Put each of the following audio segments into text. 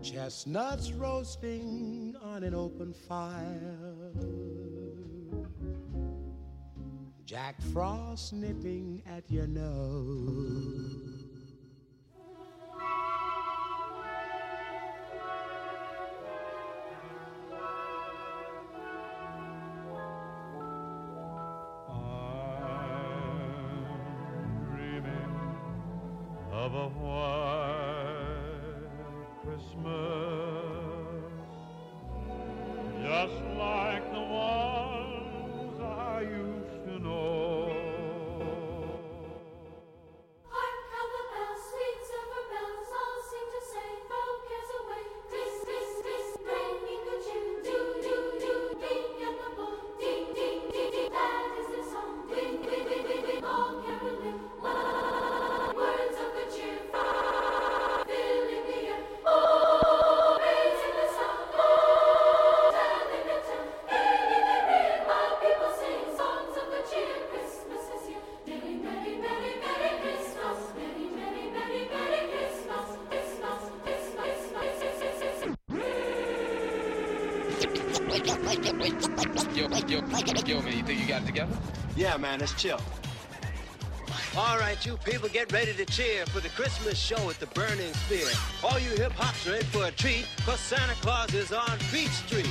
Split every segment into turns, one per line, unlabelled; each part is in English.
Chestnuts roasting on an open fire, Jack Frost nipping at your nose.
Of a white Christmas, just like the ones I used to know.
Hark how the bells, sweet silver bells, all seem to say, throw cares away. This, bringing good cheer. Do, ding at the ball. Ding, ding, that is the song. Ding, all caroling. Words of good cheer, filling the air. Oh, raising the sound. Oh, telling the tale. Any they read, my people sing songs of good cheer. Christmas is here. Merry, merry, merry, merry Christmas. Merry, merry, merry, merry Christmas. Christmas, Christmas,
Yo, man, you think you got it together?
Yeah, man, let's chill. All right, you people, get ready to cheer for the Christmas show at the Burning Spear. All you hip-hops are in for a treat, because Santa Claus is on Beach Street.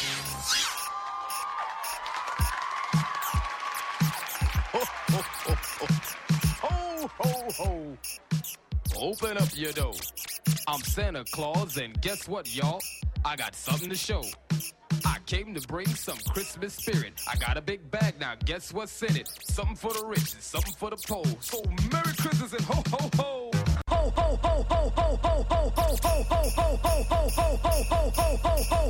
Ho, ho, ho, ho. Ho, ho, ho. Open up your door. I'm Santa Claus, and guess what, y'all? I got something to show. I came to bring some Christmas spirit. I got a big bag now, guess what's in it? Something for the rich and something for the poor. So Merry Christmas and ho ho ho. Ho ho ho ho ho ho ho ho ho ho ho ho ho ho ho ho ho ho ho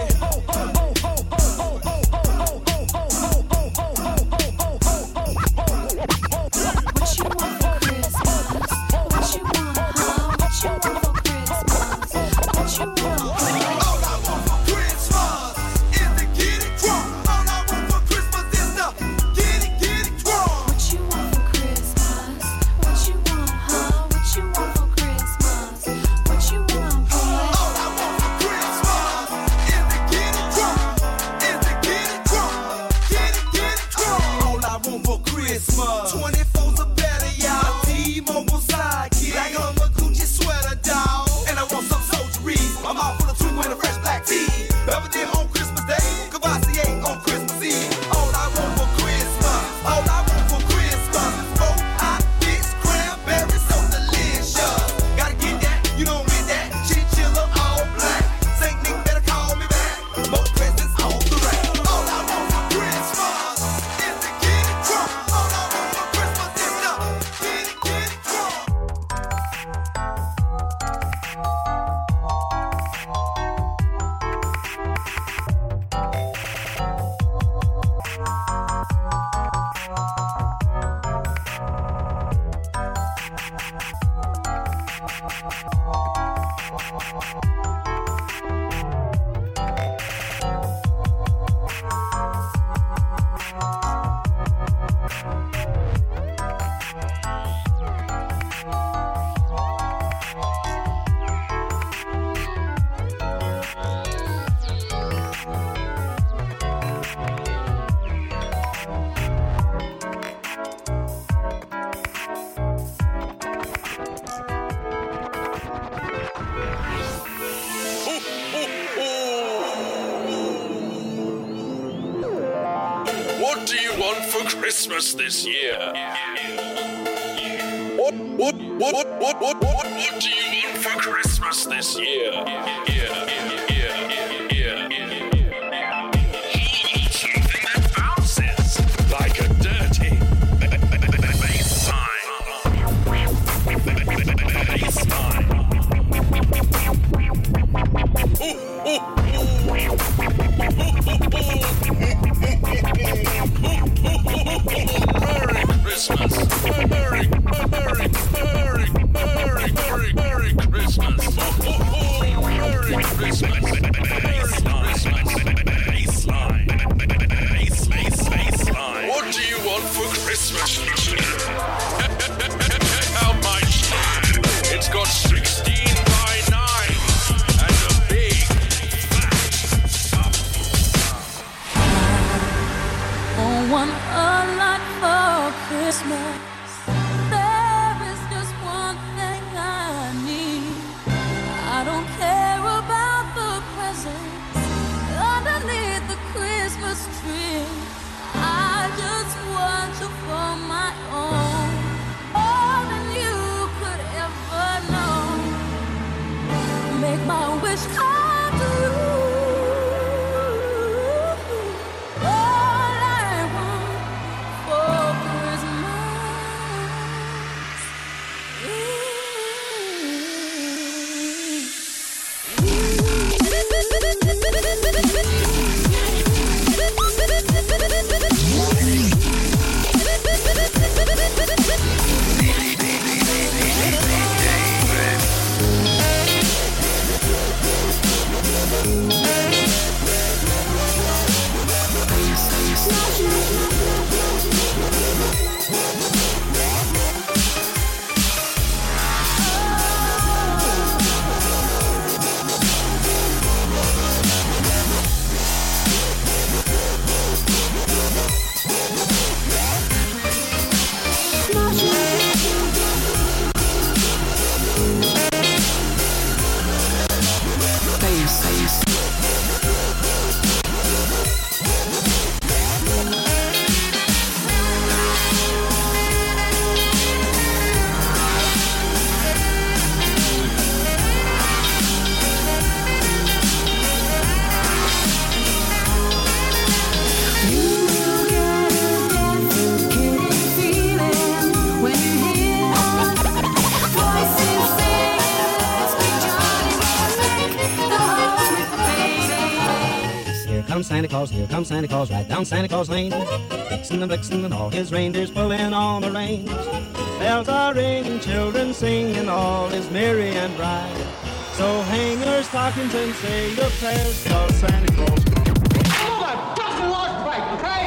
what you want for Christmas? What you want, huh? What you want for Christmas? What you want, huh?
Christmas this year. What do you want for Christmas this year? Something that bounces like a dirty bass line. Merry Christmas. Merry Christmas. Merry Christmas. Baseline. What do you want for Christmas? How much? It's got 16 by 9 and
Santa Claus, here comes Santa Claus, right down Santa Claus Lane. Vixen and Blitzen and all his reindeers pulling on the reins. Bells are ringing, children singing, all is merry and bright. So hang your stockings and say your prayers, 'cause Santa Claus.
Hold on, doesn't work right, okay?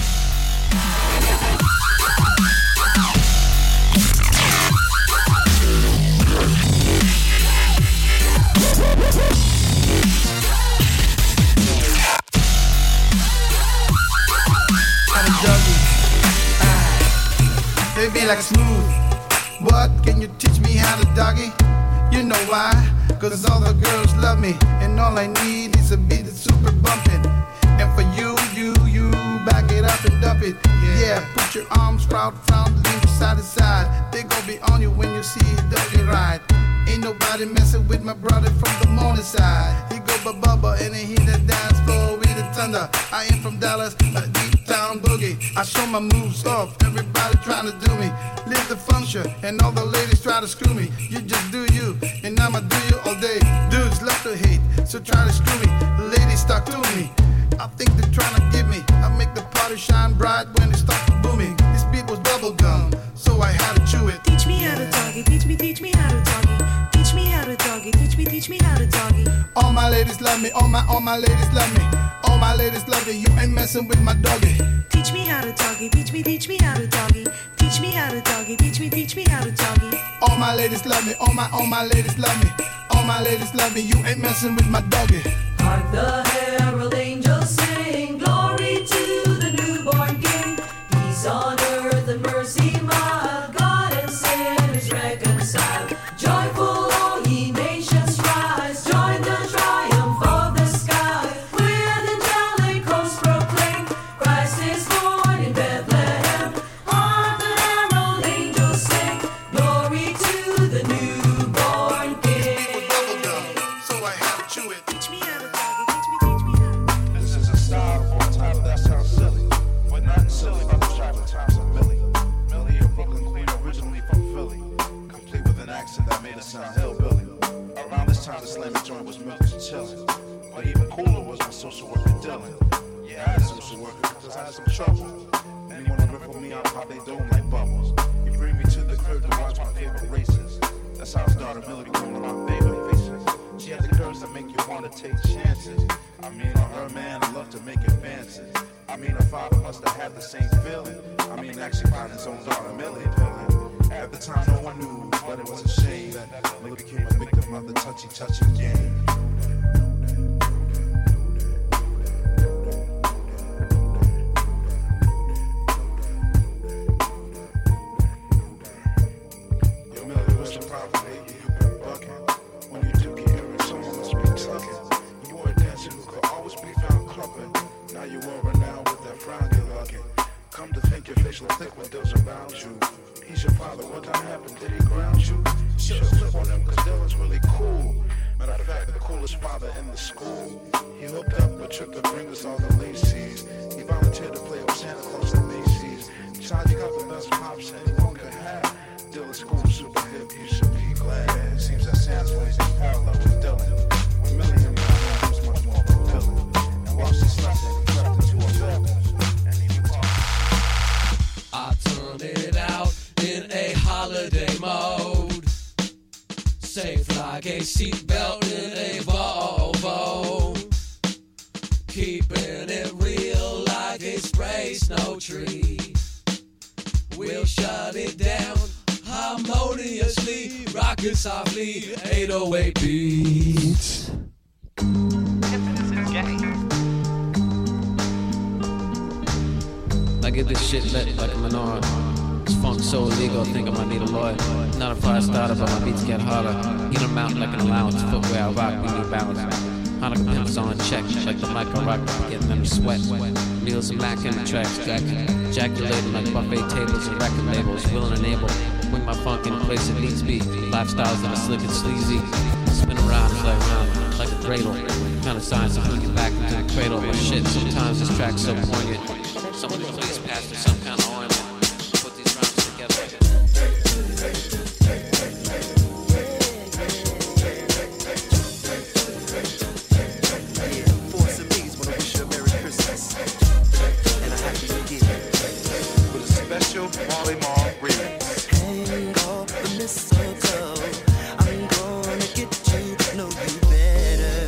They be like smooth. What? Can you teach me how to doggy? You know why? Cause all the girls love me, and all I need is a beat that's super bumpin'. And for you, back it up and dump it. Yeah, put your arms proud, frown, lean side to side. They gon' be on you when you see a doggy ride. Ain't nobody messin' with my brother from the morning side. He go ba-bubba and then he the dance floor with the thunder. I ain't from Dallas, a deep town boogie. I show my moves off, everybody trying to do me. Live the function, and all the ladies try to screw me. You just do you, and I'ma do you all day. Dudes love to hate, so try to screw me. The ladies stuck to me. I think they're trying to get me. I make the party shine bright when it starts booming. This beat was bubble gum, so I had to chew it.
Teach me how to doggy, teach me how to doggy. Teach me how to doggy, teach me how to doggy.
All my ladies love me, all my ladies love me. All my ladies love me, you ain't messing with my doggy.
Teach me how to doggy, teach me how to doggy. Teach me how to doggy, teach me how to doggy.
All my ladies love me, all my ladies love me. All my ladies love me, you ain't messing with my doggy.
Hark the herald angels sing, glory to the newborn King. Peace on earth and mercy mild, God and sinners reconciled. Joyful all ye nations rise, join the triumph of the sky. With angelic hosts proclaim, Christ is born in Bethlehem. Hark the herald angels sing, glory to the newborn King.
So I had to chew it.
Teach me how to doggy, teach me how to.
This is a style or a title that sounds silly, but not silly by the stripe of times of Millie. Millie, a Brooklyn queen originally from Philly, complete with an accent that made it sound hillbilly. Around this time, the slamming joint was milk and chillin', but even cooler was my social worker Dylan. Yeah, I had a social worker because I had some trouble. And he wanna riff on me out how they don't like bubbles. You bring me to the crib to watch my favorite races. That's how his daughter Millie became one of my favorite faces. She had the curves that make you wanna take chances. I mean, on her man, I love to make advances. I mean, her father must have had the same feeling. I mean, actually find his own daughter Millie appealing. At the time, no one knew, but it was a shame that Millie became a victim of the touchy game. Yo, Millie, what's the problem, baby? You been bucking. When you do get hearing, someone must be tucking. You were a dancer who could always be found clubbing. Now you are renowned with that frown you're lugging. Come to think your face looks thick when those around you. He's your father, what kind happened? Did he ground you? Should've flipped on him, cause Dylan's really cool. Matter of fact, the coolest father in the school. He hooked up a trip to bring us all the Lacey's. He volunteered to play with Santa Claus at Macy's. Child, you got the best pops anyone could have. Dylan's school super hip, you should be glad. It seems that Santa's ways is parallel with Dylan. When Millie and I was much more than Dylan. And while she slept, he crept into a building. And he knew
I turn it out in a holiday mode. Safe like a seatbelt in a Volvo. Keeping it real like a spray snow tree. We'll shut it down harmoniously, rock it softly, 808 beats. I get this shit lit like a menorah. This funk so illegal, I think I might need a lawyer. Not a fire starter, but my beats get harder. In a mountain like an allowance, footwear I rock, we need balance.
is on check, like the mic I rock, getting them to sweat. Meals and Mac in the tracks, ejaculating like buffet tables and record labels, willing and able. Bring my funk in place it needs be. Lifestyles that are slick and sleazy. Spin around like a cradle. Kind of signs of bringing back into the cradle. But shit, sometimes this track's so poignant. Somebody please pass me some kind of ointment. Put these rhymes together.
Special Marley Marl remix.
Hang off the mistletoe. I'm gonna get you, know you better.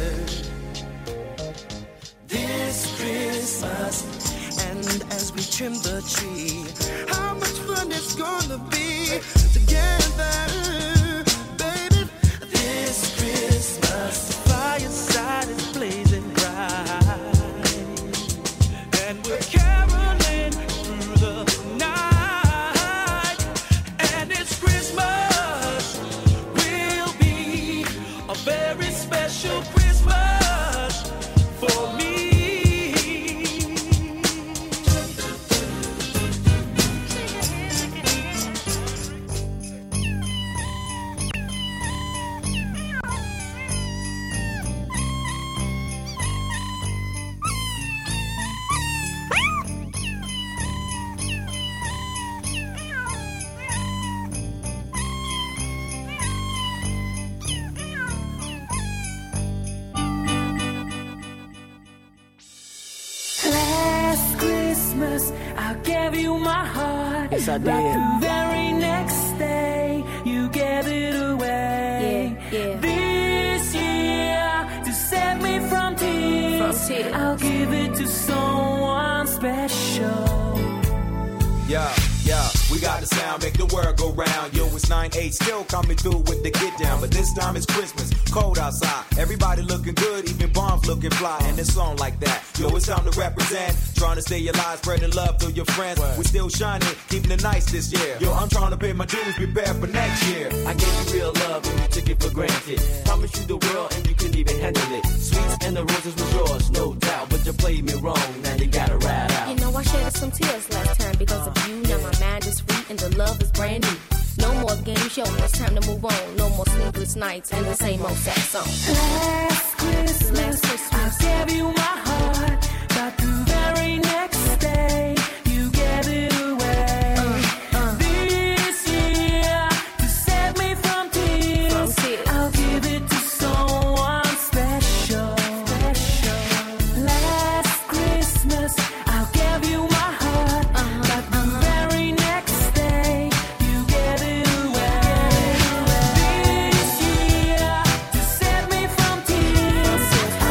This Christmas, and as we trim the tree, how much fun it's gonna be together, baby. This Christmas, the fireside is blazing bright, and we're caroling through the night, and it's Christmas will be a very special Christmas for me. Last Christmas, I gave you my heart.
Yes, I did.
But the very next day, you gave it away.
Yeah.
This year, to save me from tears, I'll give it to someone special.
Yeah, we got the sound, make the world go round. Yo, it's 9-8, still coming through with the get down. But this time it's Christmas, cold outside. Everybody looking good, even bombs looking fly. And it's on like that. Yo, it's time to represent. Trying to stay alive, spreading love through your friends. We still shining, keeping it nice this year. Yo, I'm trying to pay my dues, prepare for next year.
I gave you real love and you took it for granted. Promised you the world and you couldn't even handle it. Sweets and the roses was yours, no doubt. But you played me wrong, now you gotta ride out.
You know I shed some tears last time because of you. Now my mind is free and the love is brand new. No more game show, it's time to move on. No more sleepless nights and the same old sad song.
Last Christmas, I gave you my heart, but the very next day, you gave it away. This year, to save me from tears, I'll give it to someone special. Last Christmas, I gave you my heart, but the very next day, you gave it away. This year, to save me from tears,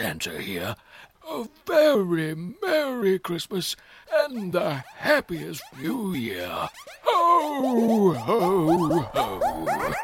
Santa here. A very Merry Christmas and the happiest New Year. Ho, ho, ho.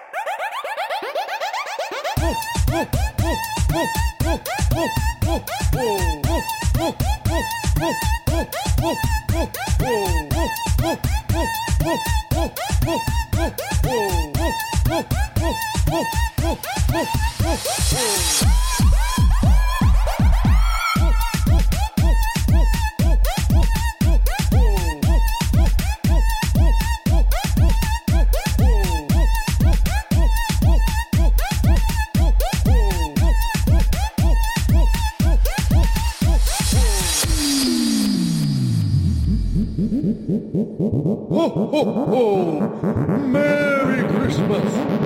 Ho, ho, ho! Merry Christmas!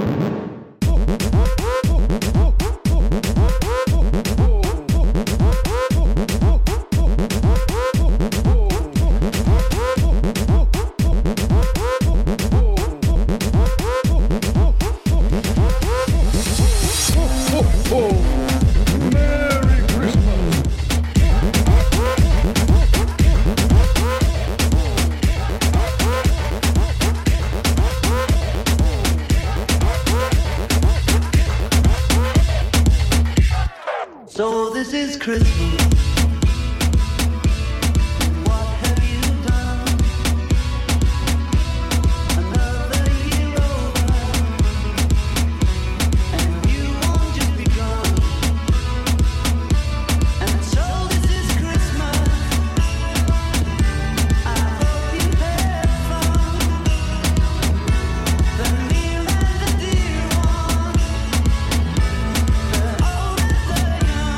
So this is Christmas. What have you done? Another year over, and you won't just begun. And so this is Christmas. I hope you had fun. The near and the dear one, the old and the young.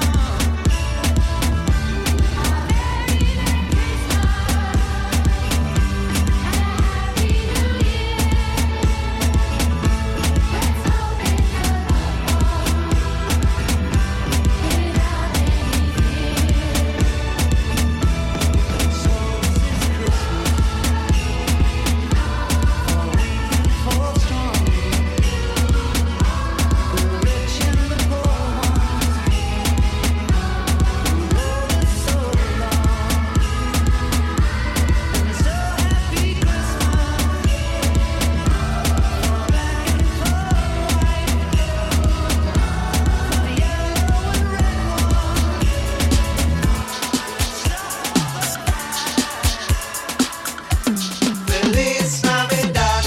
Feliz Navidad,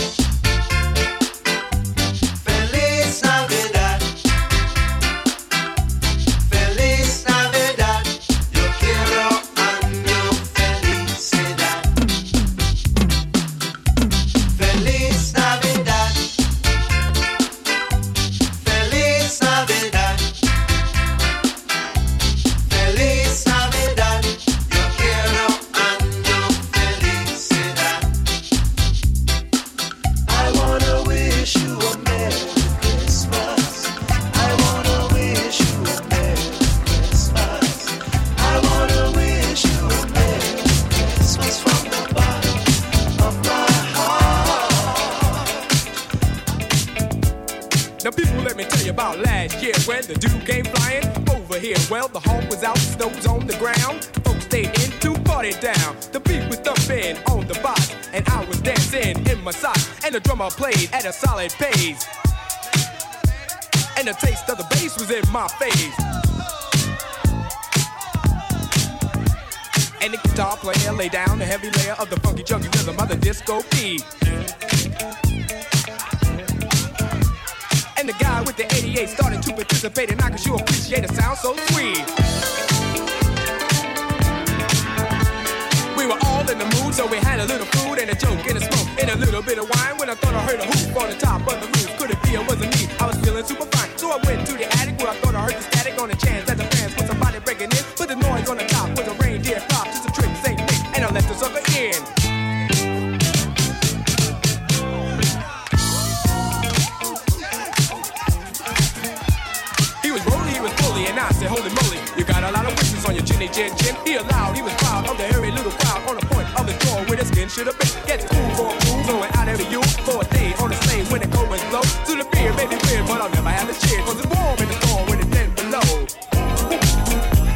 Feliz Navidad, Feliz Navidad, yo quiero año felicidad. Feliz Navidad, Feliz Navidad, Feliz Navidad, yo quiero año felicidad. I wanna wish you a Merry Christmas. I wanna wish you a Merry Christmas. I wanna wish you a Merry Christmas from the bottom of my heart.
Now people, let me tell you about last year when the Duke came flying over here. Well, the hawk was out, snow was on the ground. Folks stayed in to party down. The beat was thumping on the box, and I was dancing in my socks. And the drummer played at a solid pace, and the taste of the bass was in my face. And the guitar player laid down the heavy layer of the funky chunky rhythm of the disco beat. And the guy with the 88 started to participate, and I could sure appreciate a sound so sweet. We were all in the mood, so we had a little food and a joke and a smoke and a little bit of wine. When I thought I heard a hoop on the top of the roof, could it be it wasn't me? I was feeling super fine, so I went to the attic where I thought I heard the static on the chance that the fans was somebody breaking in. Put the noise on the top with a reindeer flop, just a trick, same thing, and I let the sucker in. He was rolling, he was bully, and I said, holy moly, you got a lot of wishes on your chinny chin chin. He allowed, he was proud of the hairy little crowd on the point of the door where the skin should have been. Gets cool for a cool, going out every you for a day on the sleigh when the cold winds blow. To the beer may be weird, but I'll never have a cheer, cause it's warm in the storm when it's 10 below.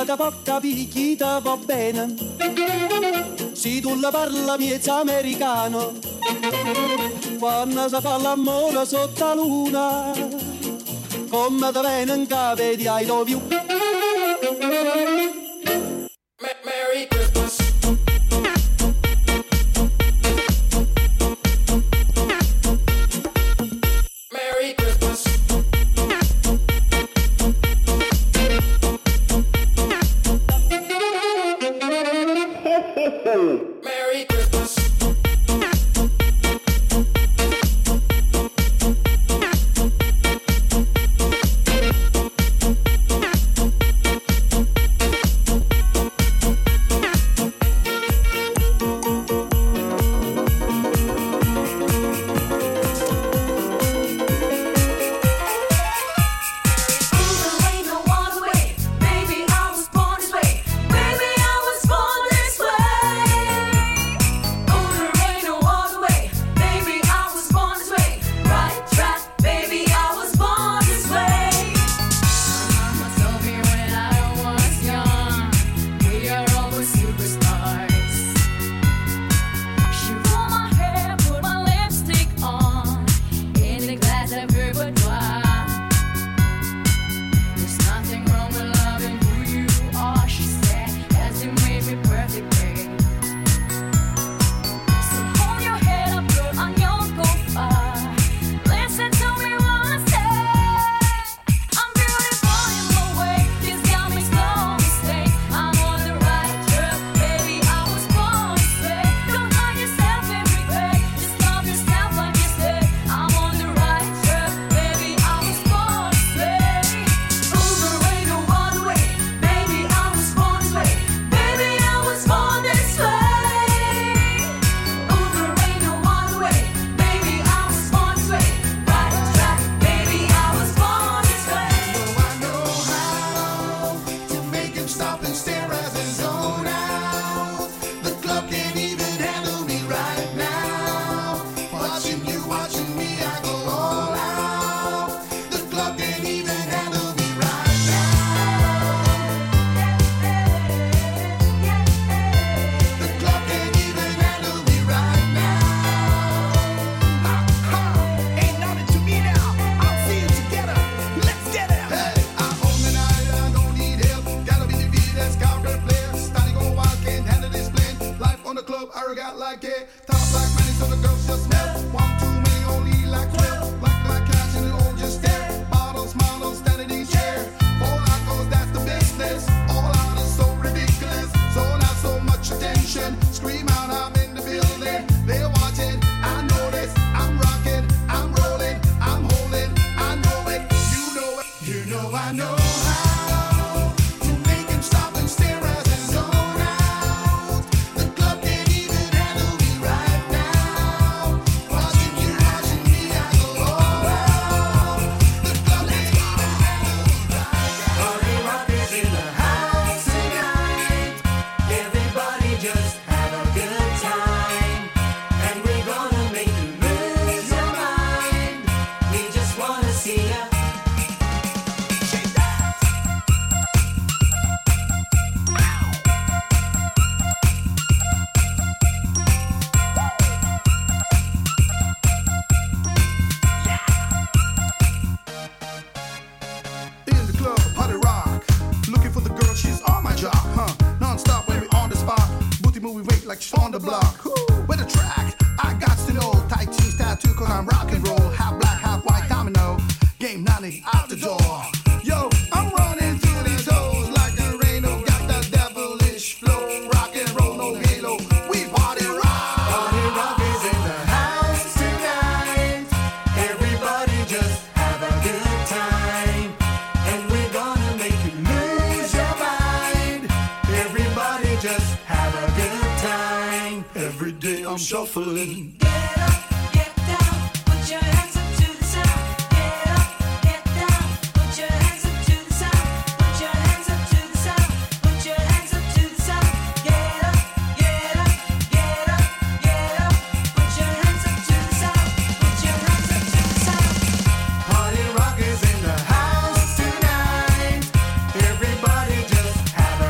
da porta picchita va bene. Se tu la parla miezza americano, quando si fa l'amore sotto la luna, come te viene in capo di I love you.
Merry Christmas. Merry Christmas. Merry Christmas.
Shuffling.
Get up, get down, put your hands up to the sound. Get up, get down, put your hands up to the sound. Put your hands up to the sound. Put your hands up to the sound. Get up, get up, get up, get up. Put your hands up to the sound. Put your hands up to the sound.
Party rock is in the house tonight. Everybody just have a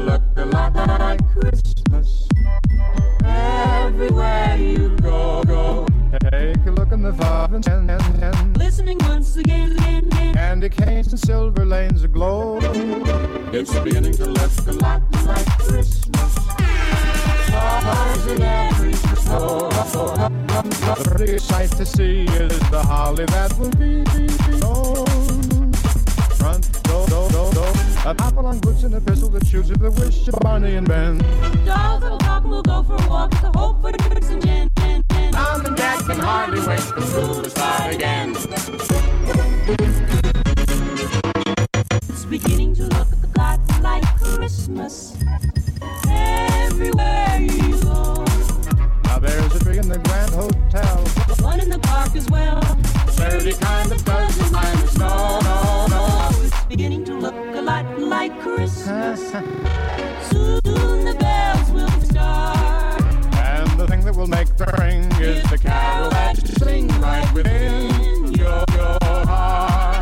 look a lot like Christmas. Everywhere you go.
Take a look in the 5 and 10.
Listening once again.
Candy canes and silver lanes aglow.
It's beginning to look a lot like Christmas. Stars in every store.
The prettiest sight to see is the holly that will be known. Front door. A apple boots and a pistol that shoots at the wish of Barney and Ben.
Dolls that will talk and we'll go for a walk with the hope for drinks and gin.
Mom and Dad can hardly wait for school to start again.
It's beginning to look a lot like Christmas. Everywhere you go.
Now there's a tree in the Grand Hotel.
One in the park as well.
Charity kind of doesn't mind the snow. No.
It's beginning to look a lot like Christmas. Soon the bells will start.
And the thing that will make the ring is the carol that you sing right within your heart.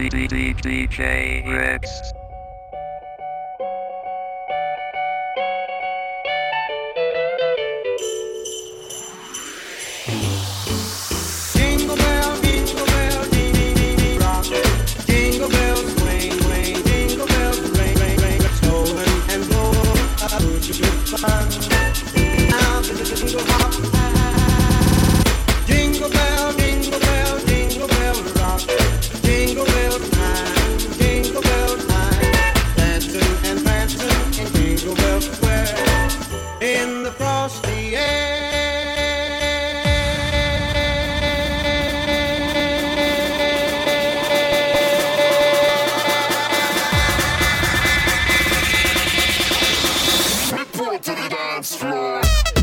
DJ Rex.
Jingle bell, jingle bell, ding rock. Jingle bells swing, swing, jingle bells ring, ring, ring. Snowing and blowing, fun. Now the jingle hop. Jingle bell, jingle bell, jingle bell rock. Jingle bell time, jingle bell time. Dancing and prancing in Jingle Bell Square. In the frosty air.
Report to the dance floor.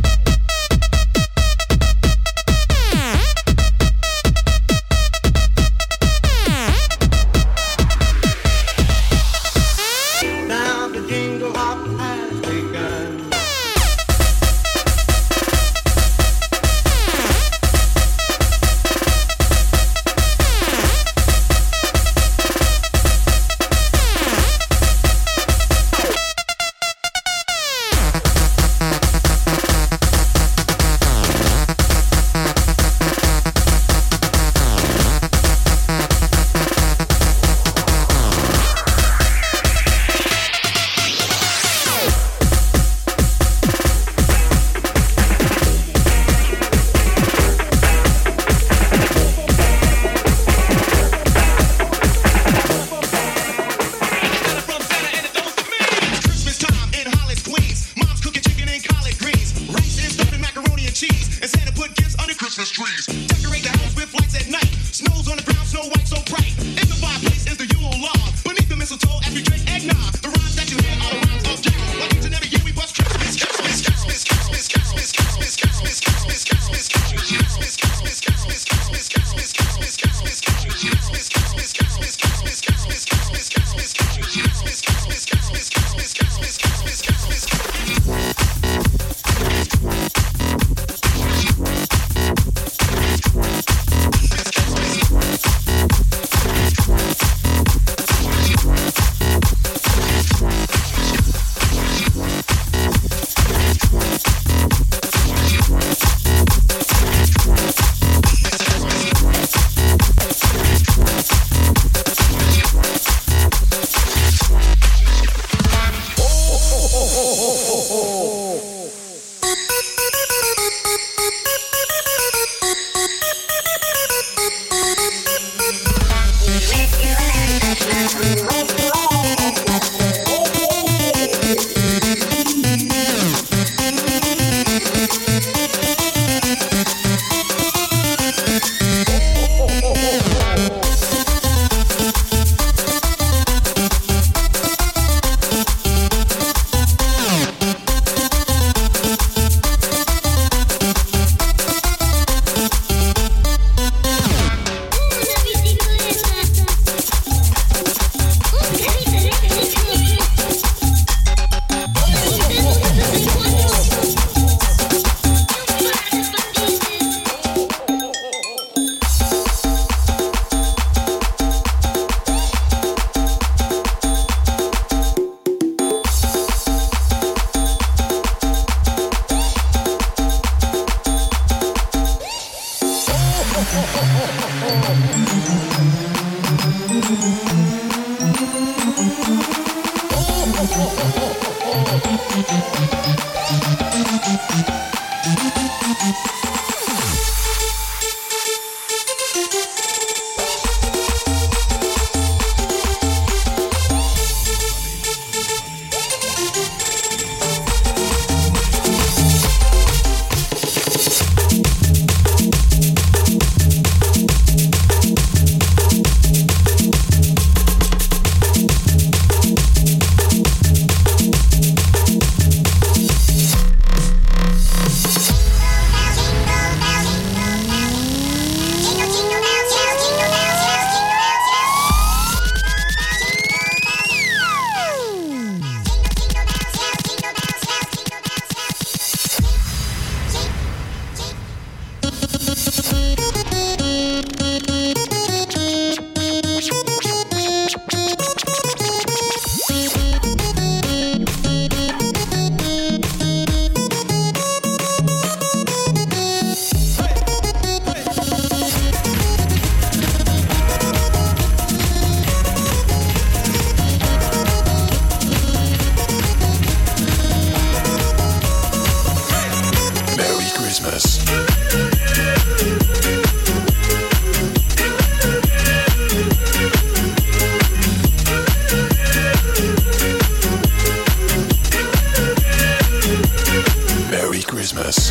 Now the jingle hop has begun.
Christmas time in Hollis, Queens. Mom's cooking chicken and collard greens. Rice is stuffing macaroni and cheese. And Santa put gifts under Christmas trees. Decorate the house with lights at night. Snow's on the ground, Snow White so bright. In the fireplace is the Yule log. Beneath the mistletoe as we drink eggnog. The rhymes that you hear are the rhymes of Carol. Like each and every year we bust Christmas carols. Christmas carols, Christmas carols, Christmas carols, Christmas carols, Christmas carols, Christmas carols, Christmas carols, Christmas carols, Christmas carols, Christmas carols, Christmas carols, Christmas carols, Christmas carols, Christmas carols, Christmas carols, Christmas carols, Christmas carols.
Christmas.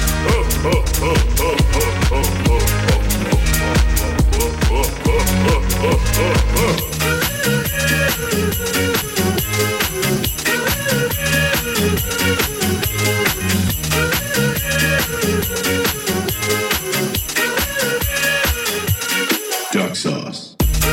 Duck sauce.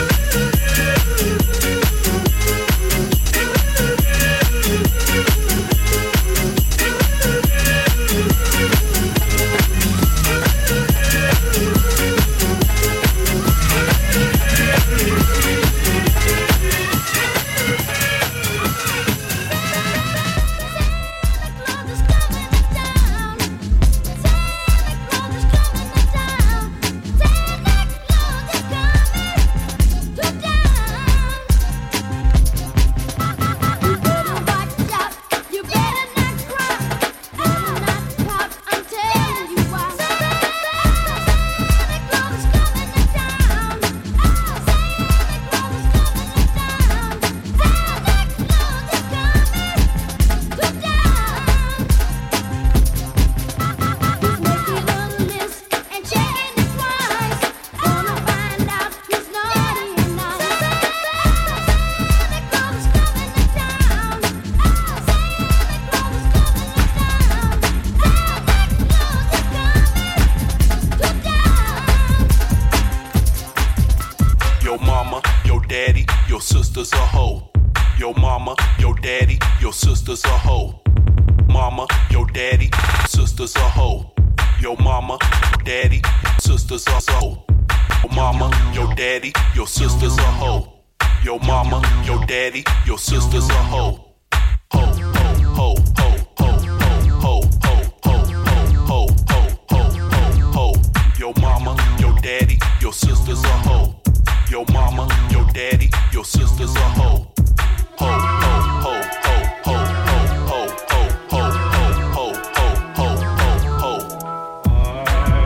sister's a hoe. Yo mama, yo daddy, your sister's a hoe. Mama, yo daddy, sister's a hoe. Yo mama, daddy, sister's a hoe. Yo mama, yo daddy, your sister's a hoe. Yo mama, yo daddy, your sister's a hoe. Ho, ho, ho, ho, ho, ho, ho, ho, ho, ho, ho, ho, ho. Yo mama, yo daddy, your sister's a hoe. Yo mama, yo daddy, your sister's a hoe. Ho, ho, ho, ho, ho, ho, ho, ho, ho, ho, ho, ho, ho, ho.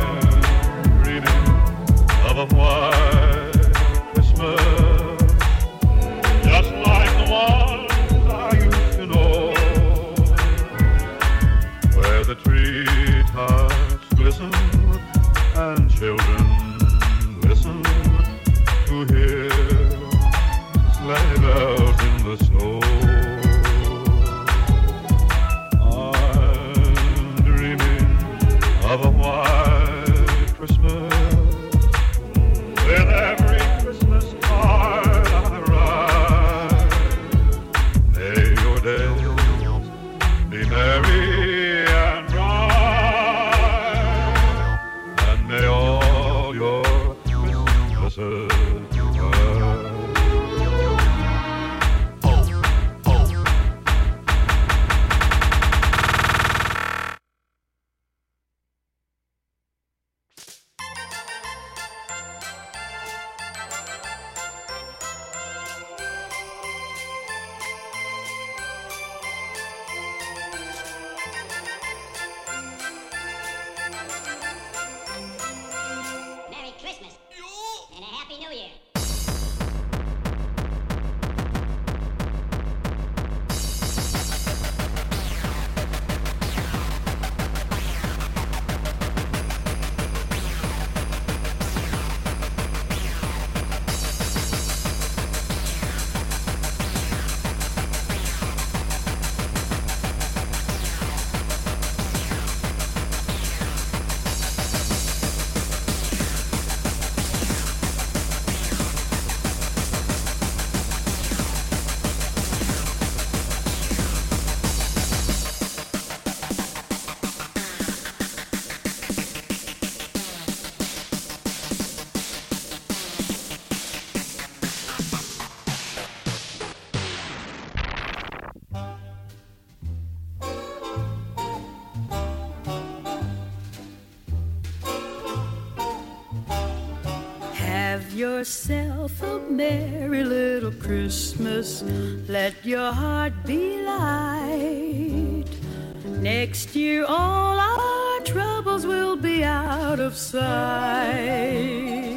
I'm dreaming of a white Christmas, just like the ones I used to know, where the treetops glisten and children listen to hear sleigh bells in the snow. I'm dreaming of a white Christmas, with every Christmas card I write. May your days be merry and bright, and may all your Christmases
Merry Christmas and a Happy New Year.
Have yourself a merry little Christmas. Let your heart be light. Next year all our troubles will be out of sight.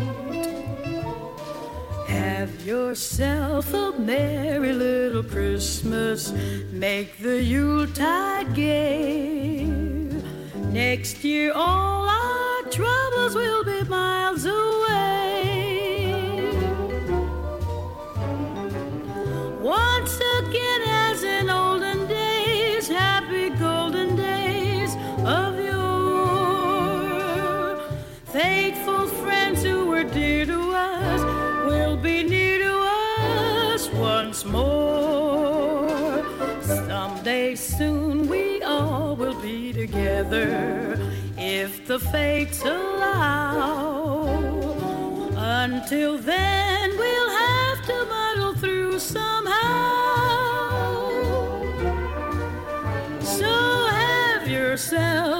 Have yourself a merry little Christmas. Make the Yuletide gay. Next year all our troubles will be miles away. Once again as in olden days, happy golden days of yore. Faithful friends who were dear to us will be near to us once more. Someday soon we all will be together if the fates allow. Until then we'll have to muddle through somehow. So have yourself